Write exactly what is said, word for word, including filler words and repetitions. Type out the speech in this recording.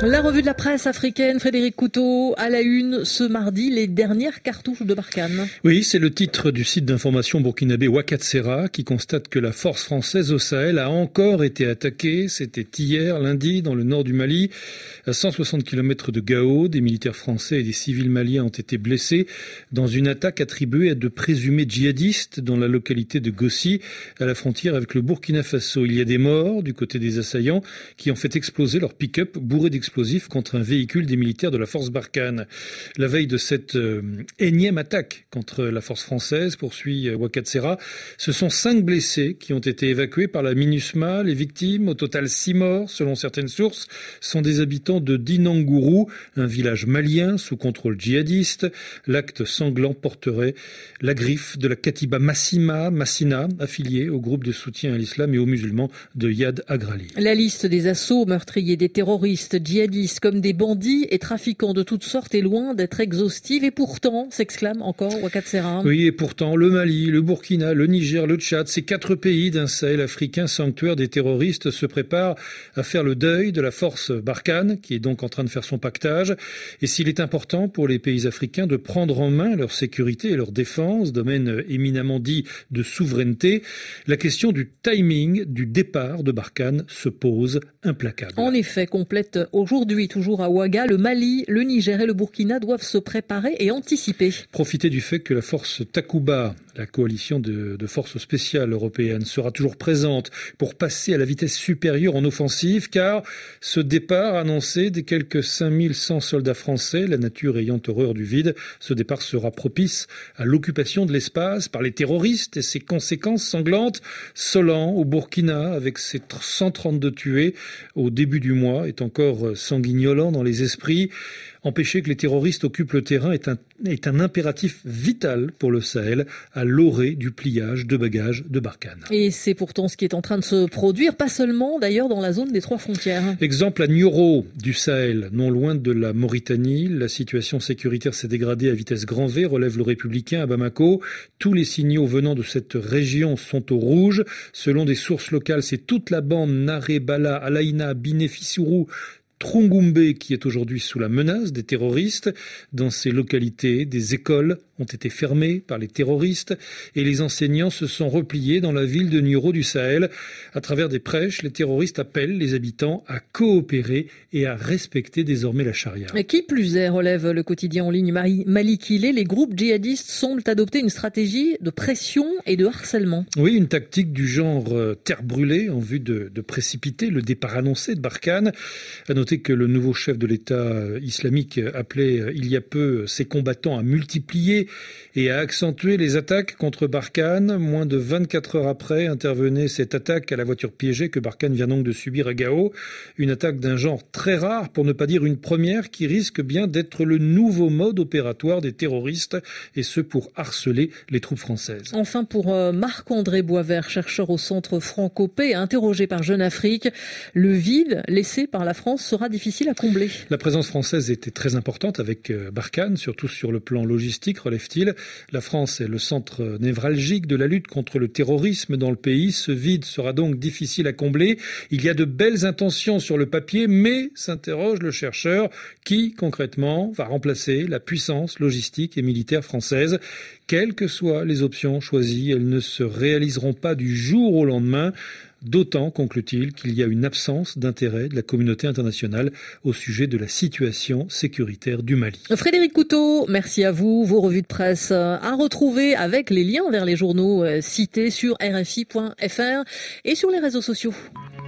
La revue de la presse africaine, Frédéric Couteau, à la une ce mardi, les dernières cartouches de Barkhane. Oui, c'est le titre du site d'information burkinabé Ouakhatsera qui constate que la force française au Sahel a encore été attaquée. C'était hier, lundi, dans le nord du Mali. À cent soixante kilomètres de Gao, des militaires français et des civils maliens ont été blessés dans une attaque attribuée à de présumés djihadistes dans la localité de Gossi, à la frontière avec le Burkina Faso. Il y a des morts du côté des assaillants qui ont fait exploser leur pick-up bourré d'explosifs contre un véhicule des militaires de la force Barkhane. La veille de cette euh, énième attaque contre la force française, poursuit euh, Ouakhatsera, ce sont cinq blessés qui ont été évacués par la MINUSMA. Les victimes, au total six morts, selon certaines sources, sont des habitants de Dinangourou, un village malien sous contrôle djihadiste. L'acte sanglant porterait la griffe de la Katiba Massima, Massina, affiliée au groupe de soutien à l'islam et aux musulmans de Yad Agrali. La liste des assauts meurtriers des terroristes djihadistes comme des bandits et trafiquants de toutes sortes est loin d'être exhaustive. Et pourtant, s'exclame encore Ouakhatsera. Oui, et pourtant, le Mali, le Burkina, le Niger, le Tchad, ces quatre pays d'un Sahel africain sanctuaire des terroristes se préparent à faire le deuil de la force Barkhane, qui est donc en train de faire son pactage. Et s'il est important pour les pays africains de prendre en main leur sécurité et leur défense, domaine éminemment dit de souveraineté, la question du timing du départ de Barkhane se pose implacable. En effet, complète aujourd'hui, toujours à Ouaga, le Mali, le Niger et le Burkina doivent se préparer et anticiper. Profiter du fait que la force Takuba, la coalition de, de forces spéciales européennes, sera toujours présente pour passer à la vitesse supérieure en offensive, car ce départ annoncé des quelques cinq mille cent soldats français, la nature ayant horreur du vide, ce départ sera propice à l'occupation de l'espace par les terroristes et ses conséquences sanglantes. Solan, au Burkina, avec ses cent trente-deux tués au début du mois, est encore sanguignolant dans les esprits. Empêcher que les terroristes occupent le terrain est un, est un impératif vital pour le Sahel, à l'orée du pliage de bagages de Barkhane. Et c'est pourtant ce qui est en train de se produire, pas seulement d'ailleurs dans la zone des trois frontières. Exemple à Nioro du Sahel, non loin de la Mauritanie. La situation sécuritaire s'est dégradée à vitesse grand V, relève le Républicain à Bamako. Tous les signaux venant de cette région sont au rouge. Selon des sources locales, c'est toute la bande Naré, Bala, Alaïna, Biné, Fissourou, Trungumbe qui est aujourd'hui sous la menace des terroristes. Dans ces localités, des écoles ont été fermées par les terroristes et les enseignants se sont repliés dans la ville de Nioro du Sahel. À travers des prêches, les terroristes appellent les habitants à coopérer et à respecter désormais la charia. Et qui plus est, relève le quotidien en ligne Malikile, les groupes djihadistes semblent adopter une stratégie de pression et de harcèlement. Oui, une tactique du genre euh, terre brûlée en vue de, de précipiter le départ annoncé de Barkhane. À noter que le nouveau chef de l'État islamique appelait il y a peu ses combattants à multiplier et à accentuer les attaques contre Barkhane. Moins de vingt-quatre heures après intervenait cette attaque à la voiture piégée que Barkhane vient donc de subir à Gao. Une attaque d'un genre très rare, pour ne pas dire une première, qui risque bien d'être le nouveau mode opératoire des terroristes, et ce pour harceler les troupes françaises. Enfin, pour Marc-André Boisvert, chercheur au centre Franco-P, interrogé par Jeune Afrique, le vide laissé par la France sera difficile à combler. La présence française était très importante avec Barkhane, surtout sur le plan logistique, relève-t-il. La France est le centre névralgique de la lutte contre le terrorisme dans le pays. Ce vide sera donc difficile à combler. Il y a de belles intentions sur le papier, mais, s'interroge le chercheur, qui, concrètement, va remplacer la puissance logistique et militaire française? Quelles que soient les options choisies, elles ne se réaliseront pas du jour au lendemain. D'autant, conclut-il, qu'il y a une absence d'intérêt de la communauté internationale au sujet de la situation sécuritaire du Mali. Frédéric Couteau, merci à vous. Vos revues de presse à retrouver avec les liens vers les journaux cités sur R F I point F R et sur les réseaux sociaux.